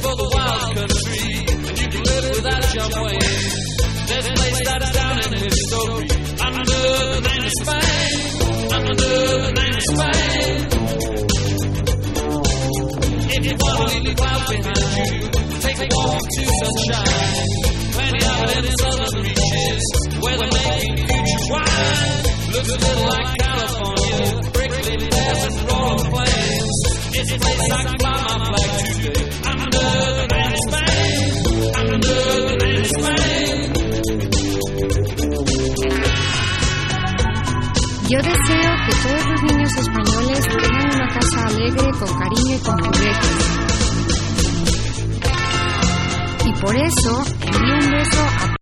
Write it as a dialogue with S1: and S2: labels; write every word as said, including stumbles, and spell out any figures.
S1: for the wild country, and you can live without your ways. There's a place that's down in history, under the name of Spain, under the name of Spain. If you want to leave the clouds behind you, take a walk to sunshine. Plenty of it in southern reaches, where they're making future wine. Looks a little like California, prickly pears and rolling plains. It's a place I can fly my flag today, under the name of Spain, under the name of Spain.
S2: Yo deseo que todos los niños españoles tengan una casa alegre, con cariño y con juguetes. Y por eso envío un beso a